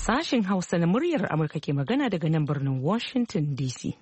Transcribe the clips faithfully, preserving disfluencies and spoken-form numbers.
Sashen Hausa na muryar Amurka ke magana daga nan birnin Washington D C.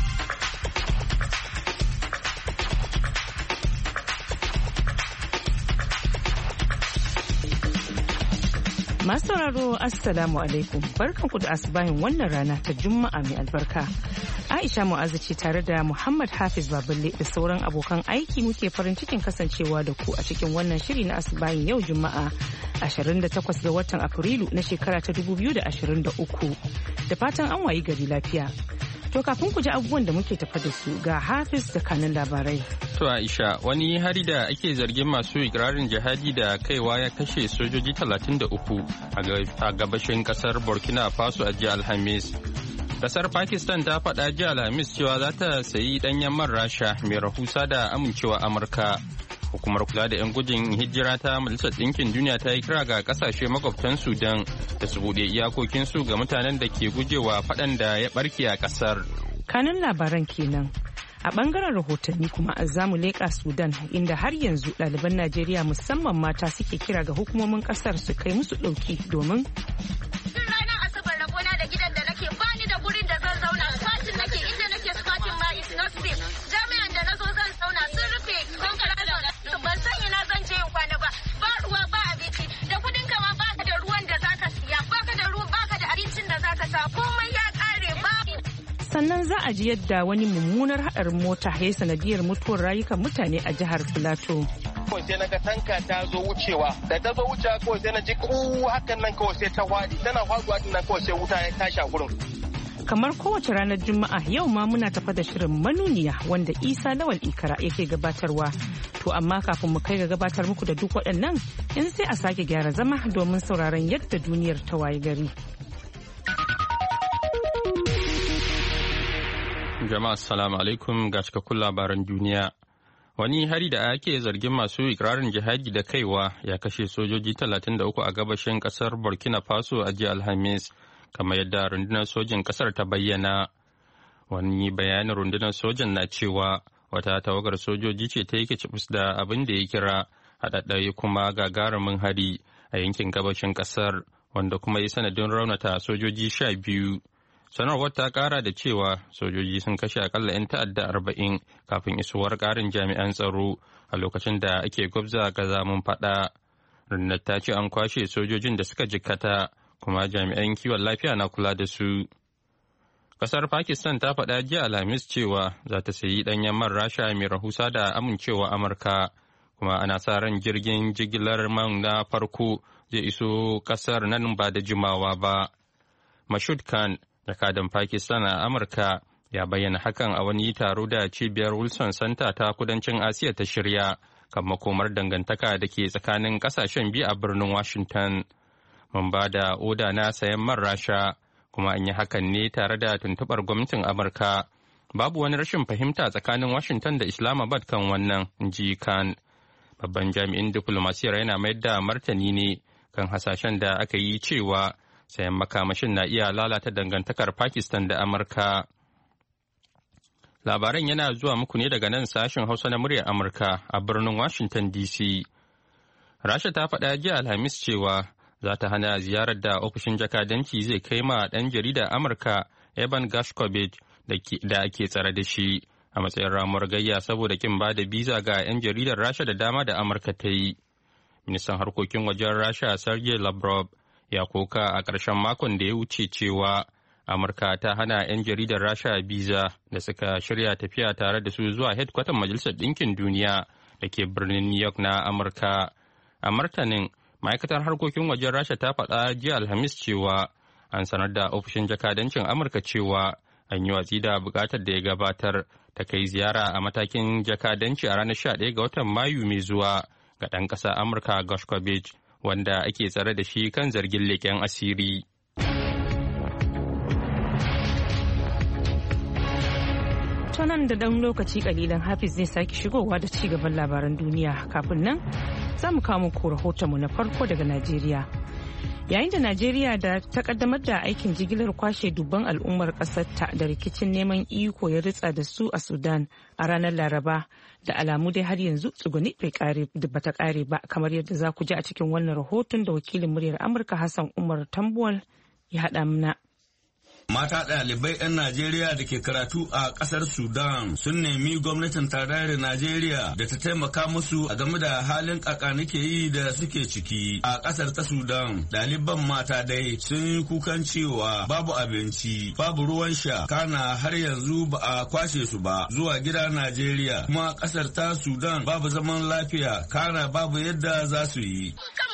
Masu sauraro Assalamu alaikum, barkanku da asubahin wannan rana ta Juma'a mai albarka. Aisha Mu'azu ce tare da Muhammad Hafiz Baballe da sauran abokan aiki muke farin cikin kasancewa da ku a cikin wannan shiri na asubahin yau Juma'a ashirin da takwas ga watan Afrilu na shekara ta dubu biyu da ashirin da uku. Da fatan an wayi gari lafiya. To kafin ku ji abubuwan da muke tafa da su ga Hafiz da kanin labarai. To Aisha, wani hari da ake zargin masu ikirarin jihadi da kaiwa ya kashe sojoji talatin da uku a gabashin kasar Burkina Faso a jiya Alhamis. Kasar Pakistan ta faɗa jiya Alhamis cewa za ta sayi ɗanyen man Rasha mai rahusa da amincewa Amurka. Hukumar kula da 'yan gudun hijira ta Majalisar Ɗinkin Duniya ta yi kira ga ƙasashe makwabtan Sudan da su buɗe iyakokinsu ga mutanen da ke gujewa faɗan da ya ɓarke a ƙasar. Kanun labaran kenan. A ɓangaren rahotanni kuma za mu leƙa Sudan inda har yanzu ɗaliban Najeriya musamman mata suke kira ga hukumomin ƙasar su kai musu ɗauki domin sannan za a ji yadda wani mummunar haɗarin mota ya sanadiyar mutuwar rayukan mutane a jihar Filato. Kawai sai na ga tanka ta zo wucewa, da ta zo wucewa kawai sai na ji ku hakan nan kawai sai ta wadi, tana faduwa din nan kawai sai wuta ya tashi a gurin. Kamar kowace ranar Juma'a yau ma muna tafa da shirin manuniya wanda Isa Lawal Ikara yake gabatarwa. To amma kafin mu kai ga gabatar muku da duk waɗannan in sai a sake gyara zama domin sauraron yadda duniyar ta waye gari. Jama'a assalamu alaikum ga cikakkun labaran duniya. Wani hari da ake zargin masu ikirarin jihadi da kaiwa ya kashe sojoji talatin da uku a gabashin kasar Burkina Faso a jiya Alhamis, kamar yadda rundunar sojin kasar ta bayyana. Wani bayanin rundunar sojin na cewa wata tawagar sojoji ce ta yi kicibis da abin da ya kira haɗaɗɗaya kuma gagarumin hari a yankin gabashin kasar, wanda kuma yi sanadin raunata sojoji sha biyu. Sanarwar ta kara da cewa sojoji sun kashe akalla 'yan ta'adda arba'in kafin isuwar karin jami'an tsaro a lokacin da ake gwabza gazamin fada. Rundunar ta ce an kwashe sojojin da suka jikkata kuma jami'an kiwon lafiya na kula da su. Kasar Pakistan ta faɗa jiya Alhamis cewa za ta sayi ɗanyen man Rasha mai rahusa da amincewa Amurka, kuma ana sa ran jirgin jigilar man na farko zai iso kasar nan ba da jimawa ba. Mashud Khan, jakadan Pakistan a Amurka, ya bayyana hakan a wani taro da cibiyar Wilson Center ta kudancin Asiya ta shirya kan makomar dangantaka da ke tsakanin kasashen biyu a birnin Washington. Mun ba da oda na sayan man Rasha, kuma an yi hakan ne tare da tuntuɓar gwamnatin Amurka. Babu wani rashin fahimta tsakanin Washington da Islamabad kan wannan, ji Khan. Babban jami'in diflomasiyar yana mayar da martani ne kan hasashen da aka yi cewa sayan makamashin na iya lalata dangantakar Pakistan da Amurka. Labaran yana zuwa muku ne daga nan sashen Hausa na muryar Amurka a birnin Washington D C. Rasha ta faɗa jiya Alhamis cewa za ta hana ziyarar da ofishin jakadanci zai kai ma ɗan jarida Amurka Evan Gershkovich da ake tsare da shi a matsayin ramuwar gayya saboda kin ba da biza ga 'yan jaridar Rasha da dama da Amurka ta yi. Ministan harkokin wajen Rasha Sergei Lavrov ya koka a ƙarshen makon da ya wuce cewa Amurka ta hana 'yan jaridar Rasha biza da suka shirya tafiya tare da su zuwa hedkwatan Majalisar Ɗinkin Duniya da ke birnin New York na Amurka. A martanin, ma'aikatar harkokin wajen Rasha ta faɗa jiya Alhamis cewa an sanar da ofishin jakadancin Amurka cewa an yi watsi da buƙatar da ya gabatar ta kai ziyara a matakin jakadanci a ranar sha ɗaya ga watan Mayu mai zuwa ga ɗan ƙasa Amurka Gershkovich, wanda ake tsare da shi kan zargin leƙen asiri. Nan da ɗan lokaci ƙalilan Hafiz zai sake shigowa da ci gaban labaran duniya. Kafin nan za mu kawo muku rahotonmu na farko daga Najeriya. Yayin da Najeriya da ta kaddamar da aikin jigilar kwashe dubban al'ummar ƙasarta da rikicin neman iko ya ritsa da su a Sudan a ranar Laraba, da alamu dai har yanzu tsuguni ba ta ƙare ba, kamar yadda za ku ji a cikin wannan rahoton da wakilin muryar Amurka Hassan Umar Tambuwal ya haɗa mana. Mata ɗalibai 'yan Najeriya da ke karatu a ƙasar Sudan sun nemi gwamnatin tarayyar Najeriya da ta taimaka musu a game da halin ƙaƙa nake yi da suke ciki a ƙasar ta Sudan. Ɗaliban mata dai sun yi kukan cewa babu abinci, babu ruwan sha, kana har yanzu ba a kwashe su ba zuwa gida Najeriya. Kuma ƙasar ta Sudan babu zaman lafiya, kana babu yadda za su yi.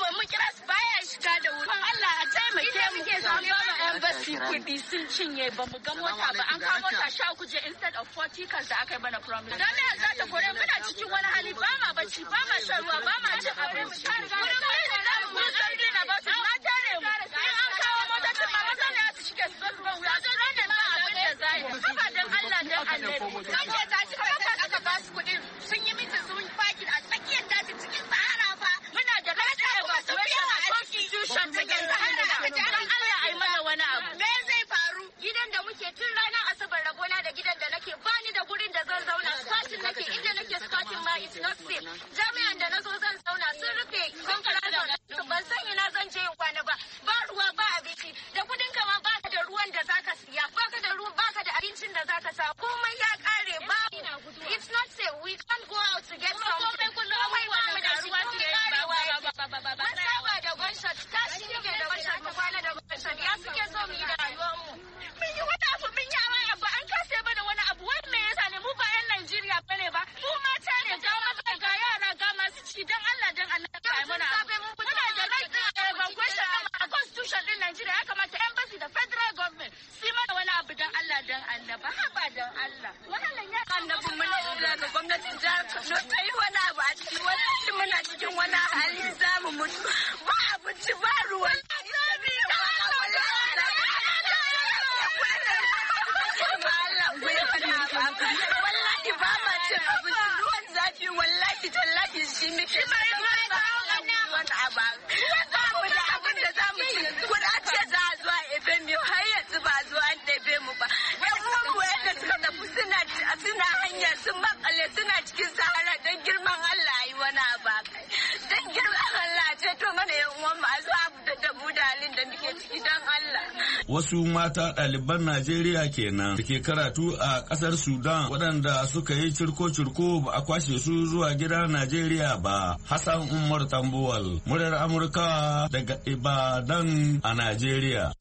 Kuɗi sun cinye ba mu ga mota ba, an kawo mota sha uku je instead of forty cars da aka yi mana promise. Jami'an za ta kore muna cikin wani hali, ba ma bacci, ba ma shan ruwa, ba ma cin abinci. Wurin mai da za mu zargi na ba su na tare mu. In an kawo motocin ma maza ne su shige su zo ba wuya. Sun rane ba abin da za yi. Haka don Allah don Annabi. Kan ke ta ci kawai aka ba su kuɗi sun yi mitin sun fakin a tsakiyar daji cikin Sahara fa. Muna da kasa ba su biya a constitution cikin Sahara. Don Allah a yi mana wani abu. Gidan da muke tun ranar Asabar rabona da gidan da nake bani da gurin da zan zauna, squatting nake inda nake squatting ma it's not safe. Jami'an da nazo zan zauna sun rufe kankara da ban san ina zan je in kwana ba. Ba ruwa ba abinci da kudin ka ma baka da ruwan da zaka siya, baka da ruwa baka da abincin da zaka sa. Komai ya kare ba. It's not safe. We can't go out to get something. Komai ba mu da ruwa su karewa. Mun saba da gunshot, tashi nake da gunshot mu kwana da gunshot. Ya suke so mu yi da rayuwar mu. Mun yi wani abu mun yi awai abu an kase mana wani abu wai me yasa ne mu ba yan Najeriya bane ba mu mata ne ga maza ga yara ga masu ci dan Allah dan Allah kai mana muna da right evacuation a constitution din Najeriya ya kamata embassy da federal government su mana wani abu dan Allah dan Allah ba haba dan Allah wannan ya annabi mun da ga gwamnatin jihar Kano ta yi wani abu a cikin wannan muna cikin wani hali zamu mutu ba abinci ba ruwan wallahi ba ma cin abinci ruwan zafi wallahi tallahi shi muke ba wani abu ba mu da abin da za mu ci kuɗa ce za a zuwa ebe mu har yanzu ba zuwa an ɗebe mu ba yan uwan mu yadda suka tafi suna suna hanya sun makale suna cikin sahara don girman Allah yi wani abu don girman Allah ce to mana yan uwan mu a zuwa abu da dabu da halin da muke ciki don Allah. Wasu mata ɗaliban Najeriya kenan da ke karatu a ƙasar Sudan waɗanda suka yi cirko-cirko ba a kwashe su zuwa gida Najeriya ba. Hassan Umar Tambuwal, muryar Amurka daga Ibadan a Najeriya.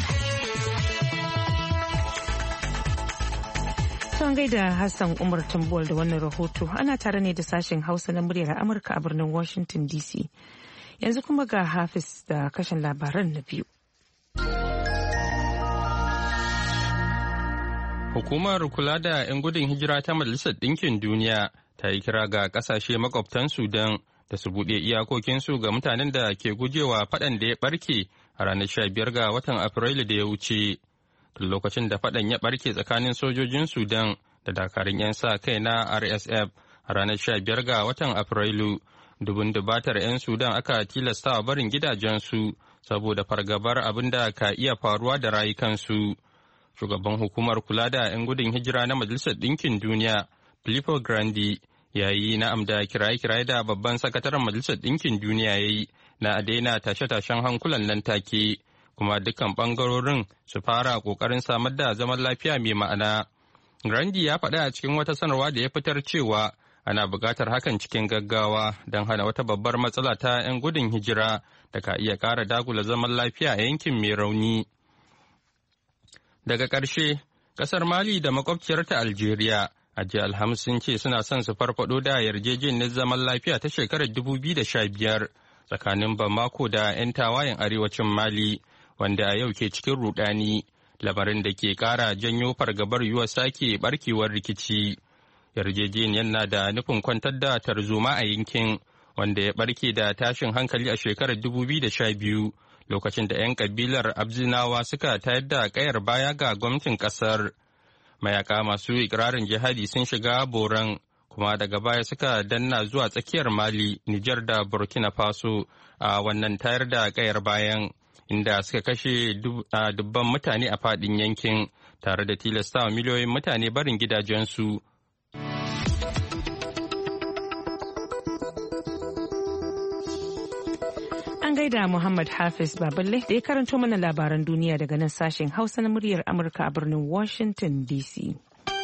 Son gaida Hassan Umar Tambuwal da wannan rahoto ana tare ne da sashen Hausa na muryar Amurka a birnin Washington D C. Yanzu kuma ga Hafiz da kashin labaran na biyu. Hukumar kula da 'yan gudun hijira ta Majalisar Ɗinkin Duniya ta yi kira ga ƙasashe makwabtan Sudan da su buɗe iyakokinsu ga mutanen da ke gujewa faɗan da ya ɓarke a ranar sha biyar ga watan Afrilu da ya wuce. Tun lokacin da faɗan ya ɓarke tsakanin sojojin Sudan da dakarun 'yan sa kai na R S F a ranar sha biyar ga watan Afrilu, dubun dubatar 'yan Sudan aka tilastawa barin gidajensu saboda fargabar abin da ka iya faruwa da rayukansu. Shugaban hukumar kula da 'yan gudun hijira na Majalisar Ɗinkin Duniya, Filippo Grandi, ya yi na'am da kiraye-kiraye da babban sakataren Majalisar Ɗinkin Duniya ya yi na daina tashe-tashen hankulan nan take, kuma dukkan ɓangarorin su fara ƙoƙarin samar da zaman lafiya mai ma'ana. Grandi ya faɗa a cikin wata sanarwa da ya fitar cewa ana buƙatar hakan cikin gaggawa don hana wata babbar matsala ta 'yan gudun hijira da ka iya ƙara dagula zaman lafiya a yankin mai rauni. Daga ƙarshe, ƙasar Mali da makwabciyarta Algeria a jiya Alhamis sun ce suna son su farfado da yarjejeniyar zaman lafiya ta shekarar dubu biyu da sha biyar tsakanin Bamako da 'yan tawayen arewacin Mali, wanda a yau ke cikin rudani, lamarin da ke ƙara janyo fargabar yiwuwar sake barkewar rikici. Yarjejeniyar na da nufin kwantar da tarzoma a yankin, wanda ya barke da tashin hankali a shekarar dubu biyu da sha biyu. Lokacin da 'yan kabilar Abzinawa suka tayar da kayar baya ga gwamnatin kasar. Mayaka masu ikirarin jihadi sun shiga boran kuma daga baya suka danna zuwa tsakiyar Mali, Nijar da Burkina Faso a wannan tayar da kayar bayan, inda suka kashe dubban mutane a faɗin yankin tare da tilastawa miliyoyin mutane barin gidajensu. An An gaida Muhammad Hafiz Baballe da ya karanto mana labaran duniya daga nan sashen Hausa na muryar Amurka a birnin Washington D C.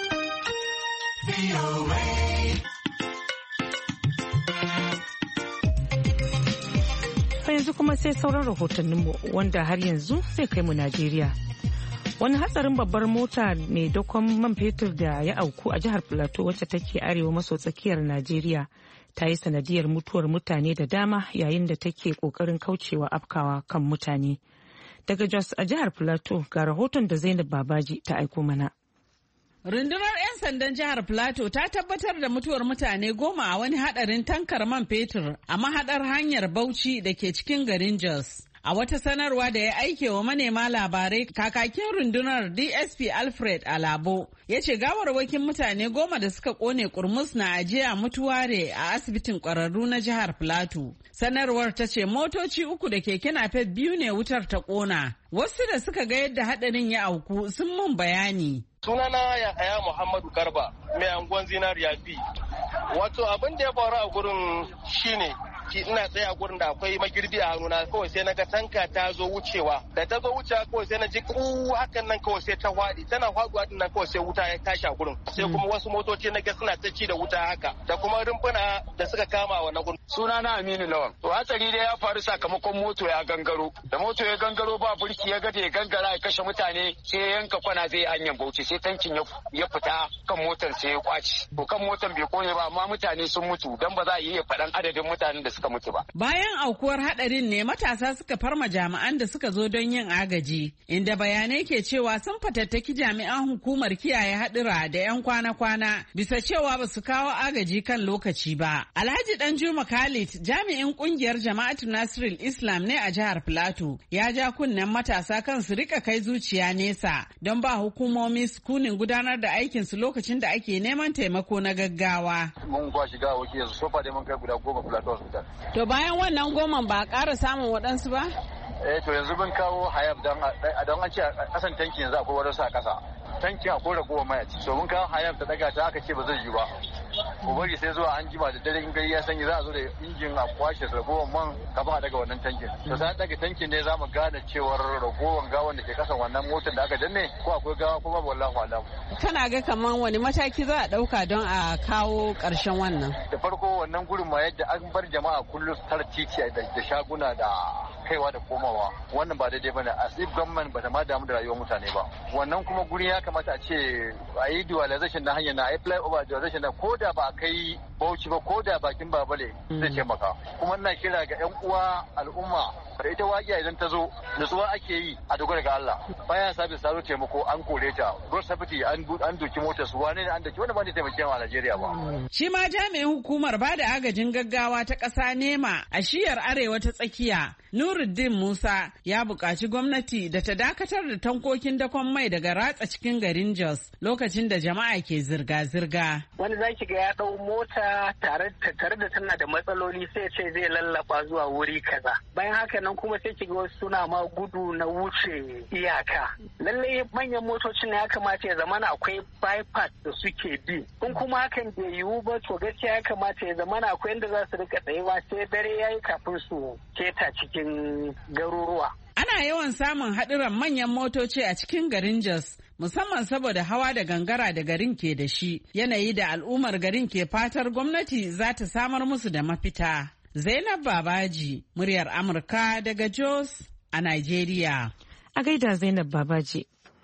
Yanzu kuma sai sauran rahotanninmu wanda har yanzu zai kai mu Najeriya. Wani hatsarin babbar mota mai dakon man fetur da ya auku a jihar Plateau wacce take arewa maso tsakiyar Najeriya ta yi sanadiyar mutuwar mutane da dama yayin da take kokarin kaucewa afkawa kan mutane. Daga Jos a jihar Plateau ga rahoton da Zainab Babaji ta aiko mana. Rundunar 'yan sandan jihar Plateau ta tabbatar da mutuwar mutane goma a wani hadarin tankar man fetur a mahadar hanyar Bauchi da ke cikin garin Jos. A wata sanarwa da ya aike wa manema labarai, kakakin rundunar D S P Alfred Alabo ya ce gawarwakin mutane goma da suka kone kurmus na ajiya mutuware a asibitin kwararru na jihar Plateau. Sanarwar ta ce motoci uku da keke napep biyu ne wutar ta kona. Wasu da suka ga yadda hadarin ya auku sun mun bayani. Sunana Yahaya Muhammadu Garba, mai anguwan Zinariya B. Wato abin da ya faru a gurin shine ina tsaye a gurin da akwai magirbi a hannuna kawai sai na ga tanka ta zo wucewa da ta zo wucewa kawai sai na ji ku hakan nan kawai sai ta hwadi tana hwaduwa din nan kawai sai wuta ya tashi a gurin sai kuma wasu motoci na ga suna ta ci da wuta haka da kuma rumfuna da suka kama a wannan gurin. Sunana Aminu Lawan. To hatsari dai ya faru sakamakon moto ya gangaro da moto ya gangaro ba burki ya ga da ya gangara ya kashe mutane sai ya yanka kwana zai hanyar Bauchi sai tankin ya fita kan motar sai ya kwaci. To kan motar bai kone ba amma mutane sun mutu dan ba za a iya faɗan adadin mutanen da suka mutu ba. Bayan aukuwar hadarin ne matasa suka farma jami'an da suka zo don yin agaji, inda bayanai ke cewa sun fatattaki jami'an hukumar kiyaye hadura da 'yan kwana-kwana bisa cewa ba su kawo agaji kan lokaci ba. Alhaji Danjuma Khalid, jami'in kungiyar Jama'atu Nasirul Islam ne a jihar Plateau, ya ja kunnen matasa kan su rika kai zuciya nesa don ba hukumomi sukunin gudanar da aikin su lokacin da ake neman taimako na gaggawa. Mun kwa shiga wakil yanzu sofa dai mun kai guda goma Plateau Hospital. To bayan wannan goman ba a ƙara samun waɗansu ba? Eh to yanzu mun kawo hayab don an ce a ƙasan tanki yanzu akwai wadansu a ƙasa. Tankin akwai ragowar mayaci. So mun kawo hayab ta daga ta aka ce ba zai yi ba. Ku bari sai zuwa an jima da dare in gari ya sanyi za a zo da injin a kwashe ragowar man kafin a daga wannan tankin. To sai an daga tankin ne za mu gane cewar ragowar gawan da ke kasan wannan motar da aka danne ko akwai gawa ko babu wallahu alam. Kana ga kaman wani mataki za a ɗauka don a kawo ƙarshen wannan? Da farko wannan gurin ma yadda an bar jama'a kullum su tara titi da shaguna da kaiwa da komawa wannan ba daidai bane as if government ba ta ma damu da rayuwar mutane ba. Wannan kuma guri ya kamata a ce a yi dualization na hanyar na a yi flyover dualization na ko da ba a kai Bauchi ba ko da bakin Babale zai taimaka. Kuma ina kira ga 'yan uwa al'umma da ita waƙiya idan ta zo nutsuwa ake yi a dogara ga Allah. Bayan sabis ta zo taimako an kore ta. Road safety an doki motar su wane ne an doki wanda ba ne taimake a Najeriya ba. Shi ma jami'in hukumar ba da agajin gaggawa ta ƙasa nema a shiyar arewa ta tsakiya Nuruddin Musa ya buƙaci gwamnati da ta dakatar da tankokin dakon mai daga ratsa cikin garin Jos lokacin da jama'a ke zirga-zirga. Wani zaki ga ya ɗau mota tare da tana da matsaloli sai ce zai lallaba zuwa wuri kaza. Bayan haka nan kuma sai kiga wasu suna ma gudu na wuce iyaka. Lallai manyan motocin ya kamata ya zamana akwai bypass da suke bi. In kuma hakan bai yiwu ba to gaskiya ya kamata ya zamana akwai inda za su rika tsayewa sai dare yayi kafin su keta cikin garuruwa. Ana yawan samun haɗuran manyan motoci a cikin garin Jos, musamman saboda hawa da gangara da garin ke da shi, yanayi da al'ummar garin ke fatar gwamnati za ta samar musu da mafita. Zainab Babaji, muryar Amurka daga Jos a Nigeria. A gaida Zainab Babaji.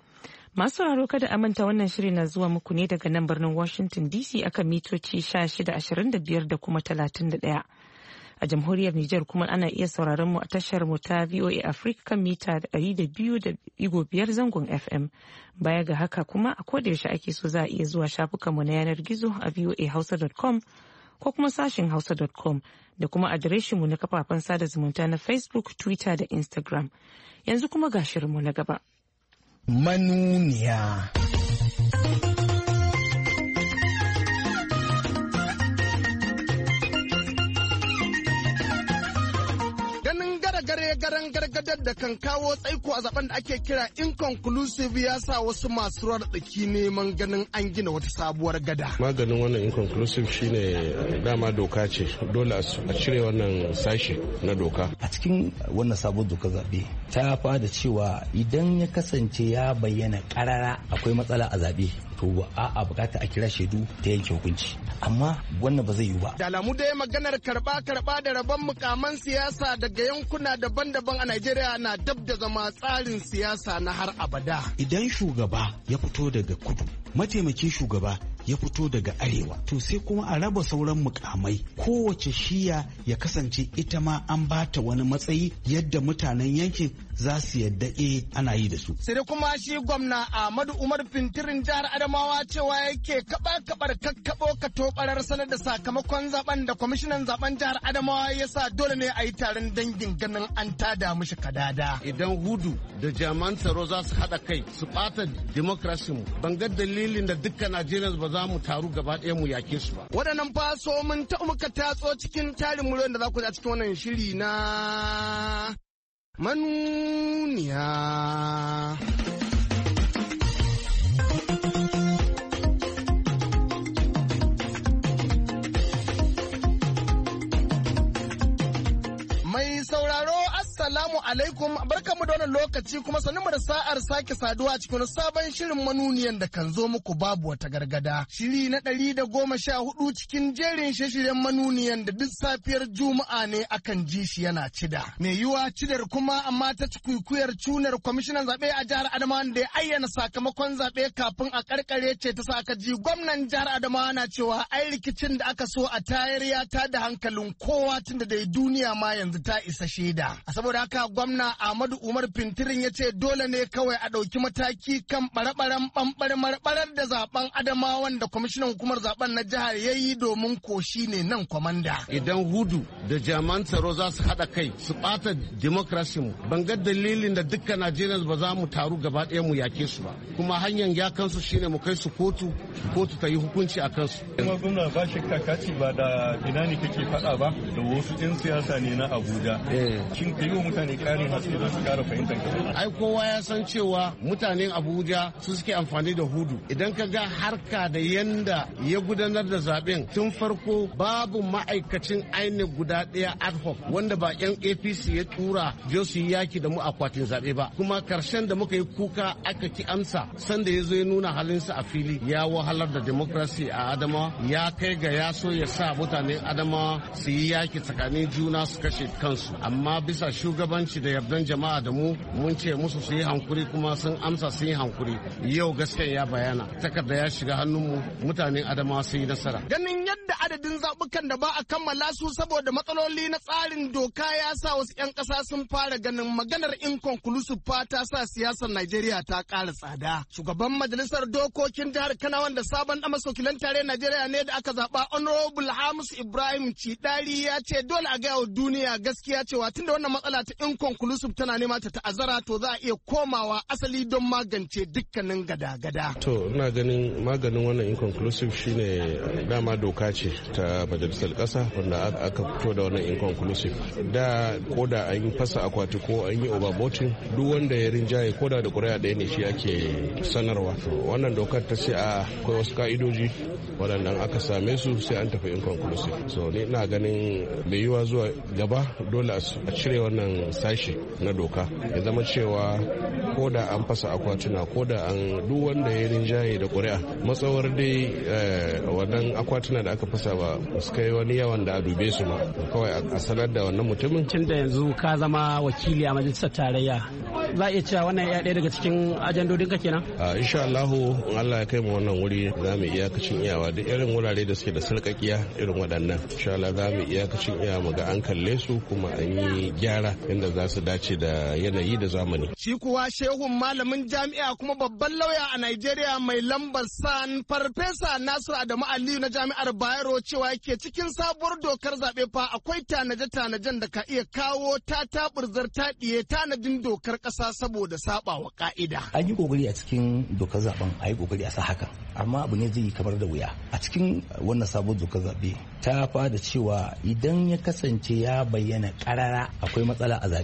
Masu sauraro kada a manta wannan shiri na zuwa muku ne daga nan birnin Washington D C akan mitoci sha shida ashirin da biyar da kuma talatin da ɗaya. A jamhuriyar Nijar kuma ana iya sauraron mu a tashar mu ta V O A Africa kan mita ɗari da biyu da ɗigo biyar zangon F M. Baya ga haka kuma a koda yaushe ake so za a iya zuwa shafukan mu na yanar gizo a v o a hausa dot com ko kuma sashin hausa dot com da kuma adireshin mu na kafafen sada zumunta na Facebook, Twitter da Instagram. Yanzu kuma ga shirin mu na gaba. Manuniya. garan gargadar da kan kawo tsaiko a zaben da ake kira inconclusive ya sa wasu masu ruwar tsaki neman ganin an gina wata sabuwar gada. Maganin wannan inconclusive shine dama doka ce, dole a cire wannan sashi na doka. A cikin wannan sabuwar doka zaɓe ta fada cewa idan ya kasance ya bayyana karara akwai matsala a zaɓe to a a bukata a kira shaidu ta yanke hukunci, amma wannan ba zai yi ba. Da alamu dai maganar karba karba da rabon mukaman siyasa daga yankuna daban-daban a Najeriya na dab da zama tsarin siyasa na har abada. Idan shugaba ya fito daga kudu, mataimakin shugaba ya fito daga arewa, to sai kuma a raba sauran mukamai, kowace shiya ya kasance ita ma an bata wani matsayi yadda mutanen yankin za su yadda eh ana yi da su. Sai dai kuma shi gwamna Ahmadu Umar Fintirin jihar Adamawa cewa yake kaba kabar kakkabo ka tobarar sanar da sakamakon zaben da kwamishinan zaben jihar Adamawa ya sa dole ne a yi taron dangin ganin an tada mishi kadada. Idan hudu da jami'an tsaro za su haɗa kai su ɓata demokrasi mu, ban ga dalilin da dukkan Najeriya ba za mu taru gaba ɗaya mu yake su ba. Waɗannan faso mun ta muka tatso cikin tarin muryoyin da za ku ji a cikin wannan shiri na manuniya. Mai sauraro Assalamu alaikum, barkamu da wannan lokaci kuma sanin mu da sa'ar sake saduwa cikin sabon shirin manuniyan da kan zo muku babu wata gargada. Shiri na ɗari da goma sha hudu cikin jerin shirye-shiryen manuniyan da duk safiyar Juma'a ne akan ji shi yana cida. Mai yiwa cidar kuma amma ta cikikuyar cunar kwamishinan zaɓe a jihar Adamawa da ya ayyana sakamakon zaɓe kafin a karkare ce ta sa aka ji gwamnan jihar Adamawa na cewa ai rikicin da aka so a tayar ya tada hankalin kowa tunda dai duniya ma yanzu ta isa shaida. Saboda haka gwamna Ahmadu Umar Fintirin ya ce dole ne kawai a ɗauki mataki kan ɓare-ɓaren ɓamɓare-marɓarar da zaben Adamawan da kwamishinan hukumar zaben na jihar ya yi domin koshi ne nan kwamanda. Idan hudu da jami'an tsaro za su haɗa kai su ɓata demokrasi mu, ban ga dalilin da dukkan Najeriya ba za mu taru gaba ɗaya mu yake su ba. Kuma hanyar ya kansu shine mu kai su kotu, kotu ta yi hukunci a kansu. Kuma gwamna ba shi kakaci ba da ina ne kake faɗa ba da wasu 'yan siyasa ne na Abuja. Shin ka yi wa mutane ƙarin haske don su ƙara fahimtar ka? Ai kowa ya san cewa mutanen Abuja su suke amfani da hudu. Idan ka ga harka da yanda ya gudanar da zaben tun farko babu ma'aikacin ainihin guda ɗaya ad hoc wanda ba 'yan A P C ya tura je su yi yaki da mu akwatin zaɓe ba. Kuma karshen da muka yi kuka aka ki amsa sanda ya zo ya nuna halinsa a fili ya wahalar da demokrasi a Adamawa, ya kai ga ya so ya sa mutanen Adamawa su yi yaki tsakanin juna su kashe kansu. Amma bisa shugabanci da yardan jama'a da mu mun ce musu su yi hankuri kuma sun amsa sun yi hankuri. Yau gaskiya ya bayana, takarda ya shiga hannunmu, mutanen Adamawa sun yi nasara. Ganin yadda adadin zaɓukan da ba a kammala su saboda matsaloli na tsarin doka ya sa wasu 'yan ƙasa sun fara ganin maganar inconclusive fa ta sa siyasar Najeriya ta ƙara tsada. Shugaban majalisar dokokin jihar Kano wanda sabon ɗan masokilan tare Najeriya ne da aka zaɓa Honorable Hamisu Ibrahim Cidari ya ce dole a gaya wa duniya gaskiya cewa tunda wannan matsala ta inconclusive tana nema ta ta'azzara to za a iya komawa asali don magance dukkanin gada-gada. To ina ganin maganin wannan inconclusive shine dama doka ce ta majalisar ƙasa wanda aka fito da wannan inconclusive. Da ko da an yi fasa akwati ko an yi overvoting duk wanda ya rinjaye ko da da ƙuri'a ɗaya ne shi ake sanarwa. Wannan dokar ta ce a akwai wasu ka'idoji waɗanda aka same su sai an tafi inconclusive. So ni ina ganin bai yiwa zuwa gaba dole a cire wannan sashi na doka ya zama cewa ko da an fasa akwatuna ko da an duk wanda ya rinjaye da ƙuri'a matsawar dai wannan akwatuna da aka fasa ba su kai wani yawan da a dube su ma kawai a sanar da wannan mutumin. Tun da yanzu ka zama wakili a majalisar tarayya za a iya cewa wannan ya ɗaya daga cikin ajandodin ka kenan? Insha Allahu in Allah ya kai mu wannan wuri za mu iyakacin iyawa duk irin wurare da suke da sarƙaƙiya irin waɗannan insha Allah za mu iyakacin iyawa mu ga an kalle su kuma an yi gyara inda za su dace da yanayi da zamani. Shi kuwa shehun malamin jami'a kuma babban lauya a Najeriya mai lambar san farfesa Nasiru Adamu Aliyu na jami'ar Bayero cewa yake cikin sabuwar dokar zaɓe fa akwai tanaje-tanajen da ka iya kawo ta taɓurzar taɗiye tanadin dokar ƙasa saboda saba wa ƙa'ida. An yi ƙoƙari a cikin dokar zaɓen a yi ƙoƙari a sa hakan amma abu ne zai yi kamar da wuya. A cikin wannan sabuwar dokar zaɓe ta fada cewa idan ya kasance ya bayyana ƙarara akwai matsala a zaɓe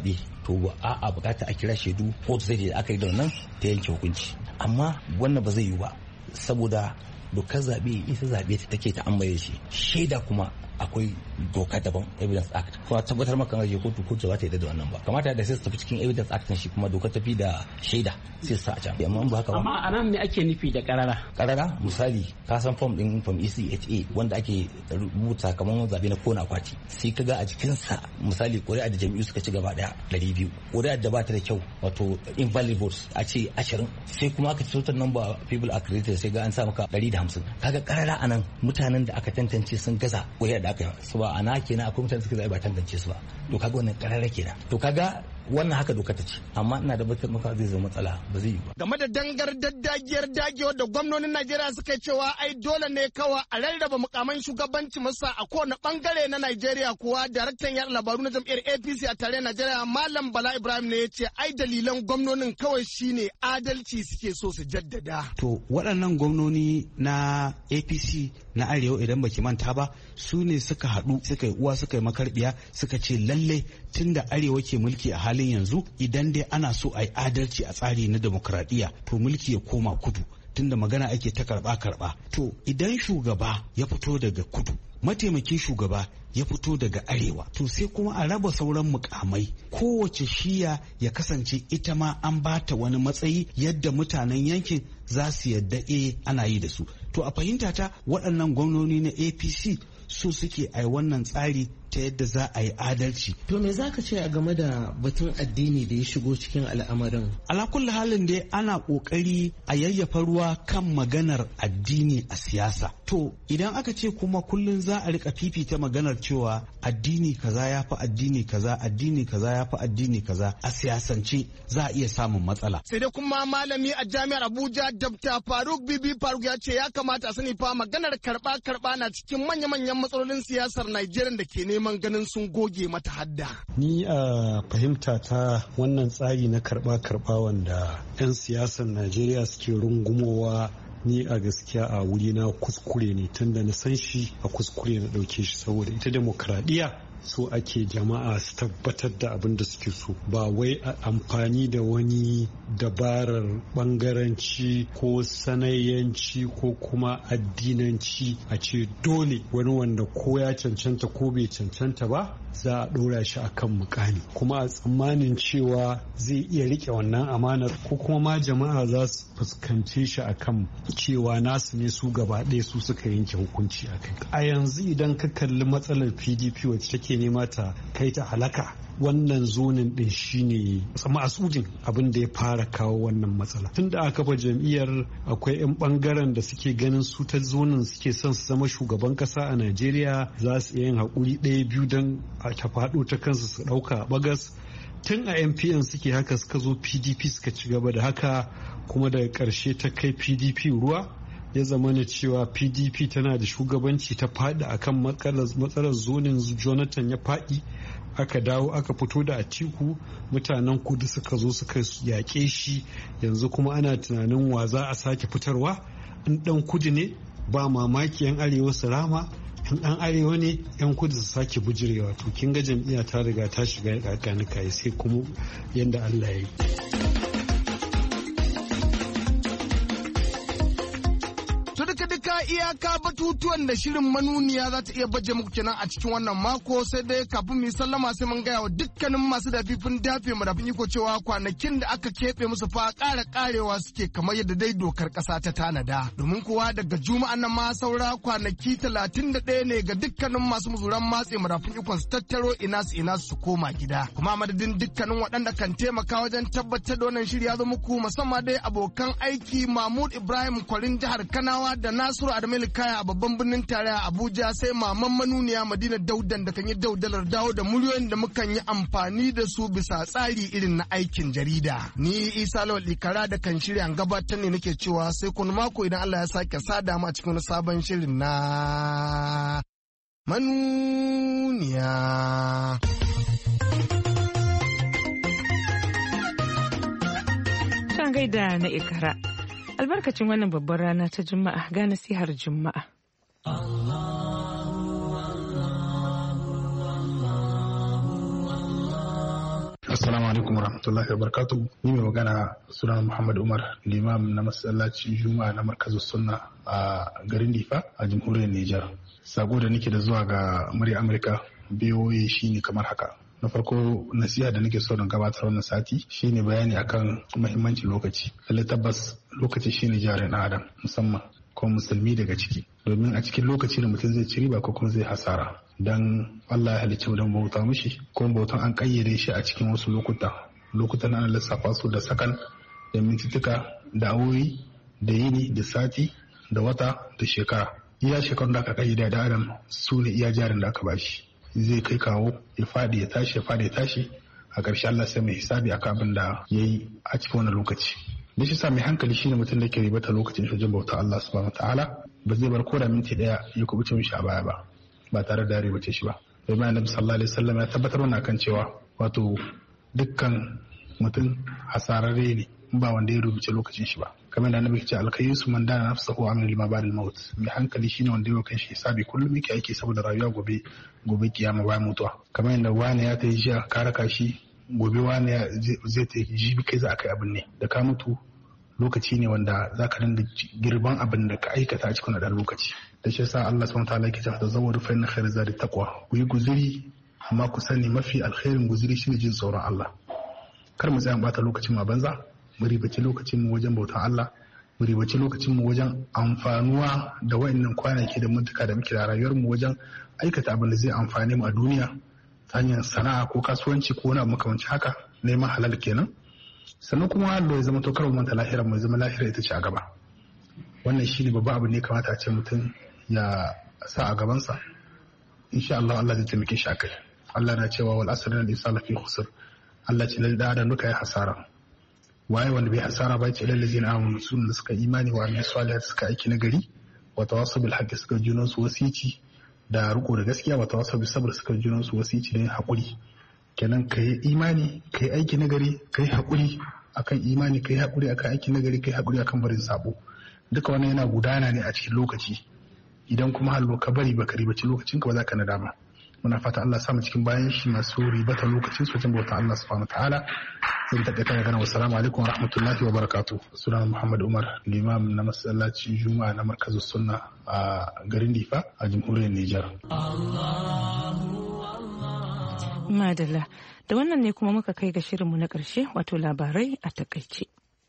to a a bukata a kira shaidu ko sai da aka yi da wannan ta yanke hukunci. Amma wannan ba zai yi ba saboda dokar zaɓe ita zaɓe ta take ta ambaye shi, shaida kuma akwai doka daban evidence act kuma tabbatar maka kan kotu kotu ba ta yadda da wannan ba, kamata da sai su tafi cikin evidence act shi kuma doka tafi da shaida sai su sa a can. Amma ba haka ba. Amma anan me ake nufi da karara? Karara misali ka san form din form E C H A wanda ake rubuta kamar zabe na kona akwati, sai kaga a jikin sa misali ƙuri'a da jami'u suka ci gaba daya ɗari biyu, ƙuri'a da ba ta da kyau wato invalid votes a ce ashirin, sai kuma aka ci total number people accredited sai ga an sa maka ɗari da hamsin. Kaga karara anan mutanen da aka tantance sun gaza ƙuri'a da aka su ba ana kenan akwai mutane suka zai ba tantance su ba, to kaga wannan karara kenan. To kaga wannan haka doka ta ce, amma ina da bakin maka zai zama matsala ba zai yi ba. Game da dangar daddagiyar dagewar da gwamnonin Najeriya suka cewa ai dole ne kawai a rarraba mukaman shugabanci masa a kowane bangare na Najeriya, kuwa daraktan yaɗa labaru na jam'iyyar A P C a tare Najeriya Malam Bala Ibrahim ne ya ce ai dalilan gwamnonin kawai shine adalci suke so su jaddada. To waɗannan gwamnoni na A P C na Arewa idan baki manta ba su ne suka haɗu suka yi uwa suka yi makarbiya suka ce lalle tunda Arewa ke mulki a halin yanzu idan dai ana so a yi adalci a tsari na demokradiyya to mulki ya koma kudu, tunda magana ake ta karba karba. To idan shugaba ya fito daga kudu, mataimakin shugaba ya fito daga arewa, to sai kuma a raba sauran mukamai, kowace shiya ya kasance ita ma an bata wani matsayi yadda mutanen yankin za su yadda e ana yi da su. To a fahimta ta waɗannan gwamnoni na A P C su suke ai wannan tsari ta yadda za a yi adalci. To me za ka ce a game da batun addini da ya shigo cikin al'amarin? Ala kulli halin dai ana kokari a yayyafa ruwa kan maganar addini a siyasa. To idan aka ce kuma kullum za a rika fifita maganar cewa addini kaza ya fi addini kaza, addini kaza ya fi addini kaza, a siyasance za a iya samun matsala. Sai dai kuma malami a jami'ar Abuja Dabta Faruk Bibi Faruk ya ce ya kamata a sani fa maganar karba karba na cikin manya-manyan matsalolin siyasar Najeriya da ke neman ganin sun goge mata hadda. Ni a fahimta ta wannan tsari na karba-karba wanda 'yan siyasar Najeriya suke rungumowa, ni a gaskiya a wuri na kuskure ne, tunda na san shi a kuskure na ɗauke shi, saboda ita demokradiyya so ake jama'a su tabbatar da abin da suke so, ba wai amfani da wani dabarar bangaranci ko sanayyanci ko kuma addinanci a ce dole wani wanda ko ya cancanta ko bai cancanta ba za a ɗora shi akan mukami, kuma a tsammanin cewa zai iya rike wannan amanar, ko kuma ma jama'a za su fuskance shi akan cewa nasu ne su gaba ɗaya su suka yanke hukunci a kai. A yanzu idan ka kalli matsalar P D P wacce take nema ta kai ta halaka, wannan zonin din shine masujin abin da ya fara kawo wannan matsala. Tun da aka ba jam'iyyar akwai 'yan bangaren da suke ganin su ta zonin suke son su zama shugaban kasa a Najeriya, za su iya yin haƙuri ɗaya biyu don a ta faɗo ta kansu su ɗauka bagas. Tun a M P N suke haka suka zo P D P suka ci gaba da haka, kuma daga ƙarshe ta kai P D P ruwa, ya zama na cewa P D P tana da shugabanci ta faɗi akan matsalar zonin Jonathan ya faɗi, aka dawo aka fito da Atiku, mutanen kudu suka zo suka yaƙe shi, yanzu kuma ana tunanin wa za a sake fitarwa. In ɗan kudu ne ba mamaki 'yan arewa su rama, in ɗan arewa ne 'yan kudu su sake bujirewa. To kin ga jam'iyya ta riga ta shiga ƙaƙanika, sai kuma yadda Allah ya yi. Iyaka batutuwan da shirin manuniya za ta iya baje muku kenan a cikin wannan mako, sai dai kafin mu sallama sai mun gaya wa dukkanin masu dafifin dafe mu dafin iko cewa kwanakin da aka keɓe musu fa ƙara ƙarewa suke kamar yadda dai dokar ƙasa ta tanada. Domin kuwa daga juma'an nan ma saura kwanaki talatin da ɗaya ne ga dukkanin masu muzuran matse mu dafin ikon su tattaro ina su ina su koma gida. Kuma madadin dukkanin waɗanda kan taimaka wajen tabbatar da wannan shiri ya zo muku, musamman dai abokan aiki Mahmud Ibrahim Kwarin jihar Kanawa da Nasiru Adamu Kaya a babban birnin tarayya Abuja, sai maman manuniya Madina Daudan da kan yi daudalar dawo da muryoyin da mukan yi amfani da su bisa tsari irin na aikin jarida. Ni Isa Lawal Ikara da kan shirya gabatar ne nake cewa sai kun mako idan Allah ya sake sada mu a cikin sabon shirin na manuniya. Shan gaida na Ikara. Albarkacin wannan babbar rana ta Juma'a ga nasihar Juma'a. Assalamu alaikum warahmatullahi wabarakatuh. Ni mai magana sunan Muhammad Umar, limam na masallacin Juma'a na Markazus Sunna a garin Difa a jamhuriyar Nijar. Sako da nake da zuwa ga murya Amurka B O A shine kamar haka. Na farko nasiha da nake so don gabatar wannan sati shine bayani akan muhimmancin lokaci. Lalle tabbas lokaci shine jarin ɗan adam musamman ko musulmi daga ciki. Domin a cikin lokaci da mutum zai ci riba ko kuma zai hasara. Dan Allah ya halicci mu don bauta mishi ko bautan an kayyade shi a cikin wasu lokuta. Lokutan ana lissafa su da sakan da mintituka da awoyi da yini da sati da wata da shekara. Iya shekarun da aka kayyade da adam su ne iya jarin da aka bashi. Zai kai kawo ya fadi ya tashi ya fadi ya tashi a ƙarshe Allah sai mai hisabi akan abin da ya yi a cikin wannan lokaci. Da shi sa mai hankali shine mutum da ke ribata lokacin shi wajen bauta Allah subhanahu wataala ba zai bar koda minti daya ya kubuce mishi a baya ba ba tare da ribace shi ba. Domin Annabi sallallahu alaihi wasallam ya tabbatar mana kan cewa wato dukkan mutum hasararre ne ba wanda ya rubuce lokacin shi ba. Kamar da Annabi ya ce alkayyisu man dana nafsahu amil lima ba'dal maut. Mai hankali shine wanda ya kan shi hisabi kullum yake aiki saboda rayuwa gobe gobe kiyama bayan mutuwa. Kamar yadda wani ya ta yi jiya ka raka shi gobe wani zai ta yi jibi kai za a kai abin ne da ka mutu lokaci ne wanda za ka dinga girban abin da ka aikata a cikin ɗan lokaci. Da shi yasa Allah subhanahu wataala yake cewa tazawwadu fa inna khayra zadi taqwa. Ku yi guzuri amma ku sani mafi alkhairin guzuri shine jin tsoron Allah. Kar mu tsaya bata lokacin mu banza, mu ribaci lokacin mu wajen bautan Allah, mu ribaci lokacin mu wajen amfanuwa da wayannan kwanaki da mutuka da muke da rayuwar mu wajen aikata abin da zai amfane mu a duniya ta hanyar sana'a ko kasuwanci ko wani abu makamanci haka, neman halal kenan. Sannan kuma Allah ya zama to kar mu manta lahirar mu zama lahira ita ce a gaba. Wannan shine babban abu ne kamata a ce mutum ya sa a gabansa. Insha Allah Allah zai taimake shi akai. Allah na cewa wal asr al insana fi khusr. Allah ce lalle da duka ya hasara. Waye wanda bai hasara ba ce lalle zina amanu sun da suka imani wa amil salihati suka aiki na gari wa tawassul bil haqqi suka junan su wasici da riko da gaskiya wa tawassul bis sabr suka junan su wasici da hakuri. Kenan kai imani kai aiki na gari kai hakuri akan imani kai hakuri akan aiki na gari kai hakuri akan barin sabo. Duka wannan yana gudana ne a cikin lokaci. Idan kuma hallo ka bari baka ribaci lokacin ka ba za ka nadama. Muna fata Allah sa mu cikin bayan shi masu ribata lokacin su wajen bauta Allah subhanahu wataala. Sai ta kaita daga assalamu alaikum wa rahmatullahi wa barakatuh. Sunan Muhammad Umar, limam na masallacin Juma'a na Markazus Sunna a garin Difa a jamhuriyar Nijar. Madalla, da wannan ne kuma muka kai ga shirinmu na ƙarshe wato labarai a takaice.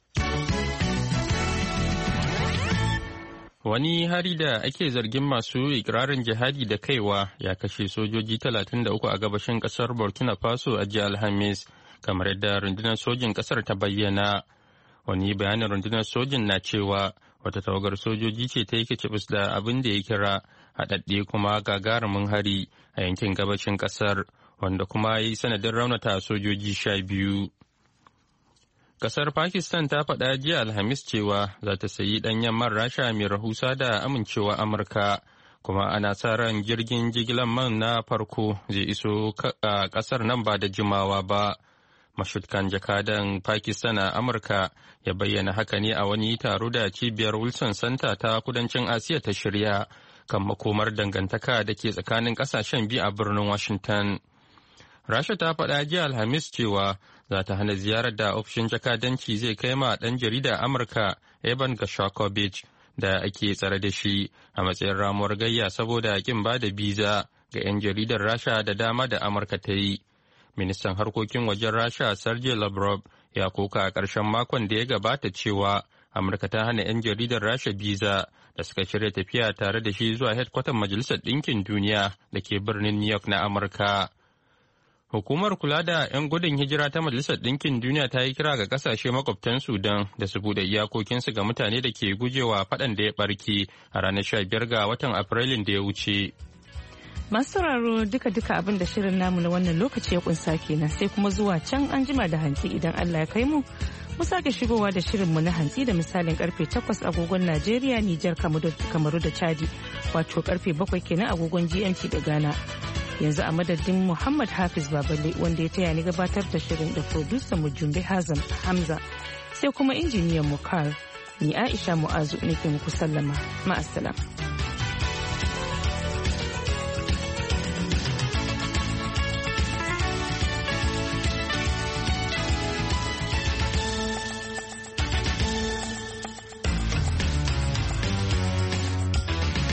Wani hari da ake zargin masu ikirarin jihadi da kaiwa ya kashe sojoji talatin da uku a gabashin kasar Burkina Faso a jiya Alhamis, kamar yadda rundunar sojin kasar ta bayyana. Wani bayanin rundunar sojin na cewa wata tawagar sojoji ce ta yi kicibis da abin da ya kira haɗaɗɗe kuma gagarumin hari a yankin gabashin kasar, wanda kuma ya yi sanadin raunata sojoji sha biyu. Kasar Pakistan ta faɗa jiya Alhamis cewa za ta sayi ɗanyen man Rasha mai rahusa da amincewa Amurka, kuma ana sa ran jirgin jigilar man na farko zai iso a ƙasar nan ba da jimawa ba. Mashutkan jakadan Pakistan a Amurka ya bayyana haka ne a wani taro da cibiyar Wilson Center ta kudancin Asiya ta shirya kan makomar dangantaka da ke tsakanin ƙasashen biyu a birnin Washington. Rasha ta faɗa jiya Alhamis cewa za ta hana ziyarar da ofishin jakadanci zai kai ma ɗan jarida Amurka Evan Gashakovich da ake tsare da shi a matsayin ramuwar gayya saboda kin ba da biza ga 'yan jaridar Rasha da dama da Amurka ta yi. Ministan harkokin wajen Rasha Sergei Lavrov ya koka a ƙarshen makon da ya gabata cewa Amurka ta hana 'yan jaridar Rasha biza da suka shirya tafiya tare da shi zuwa hedkwatan Majalisar Ɗinkin Duniya da ke birnin New York na Amurka. Hukumar kula da 'yan gudun hijira ta Majalisar Ɗinkin Duniya ta yi kira ga ƙasashe makwabtan Sudan da su buɗe iyakokinsu ga mutane da ke gujewa faɗan da ya ɓarke a ranar sha biyar ga watan Afrilun da ya wuce. Masu sauraro duka-duka abin da shirin namu na wannan lokaci ya kunsa kenan sai kuma zuwa can an jima da hantsi idan Allah ya kai mu. Mu sake shigowa da shirinmu na hantsi da misalin karfe takwas agogon Najeriya, Nijar, Kamaru da Chadi, wato karfe bakwai kenan agogon G M T da Ghana. Yanzu a madadin Muhammad Hafiz Baballe wanda ya taya ni gabatar da shirin da producer mu Jumbe Hazam Hamza sai kuma injiniyan mu Carl. Ni Aisha Mu'azu nake muku sallama. Ma'assalam.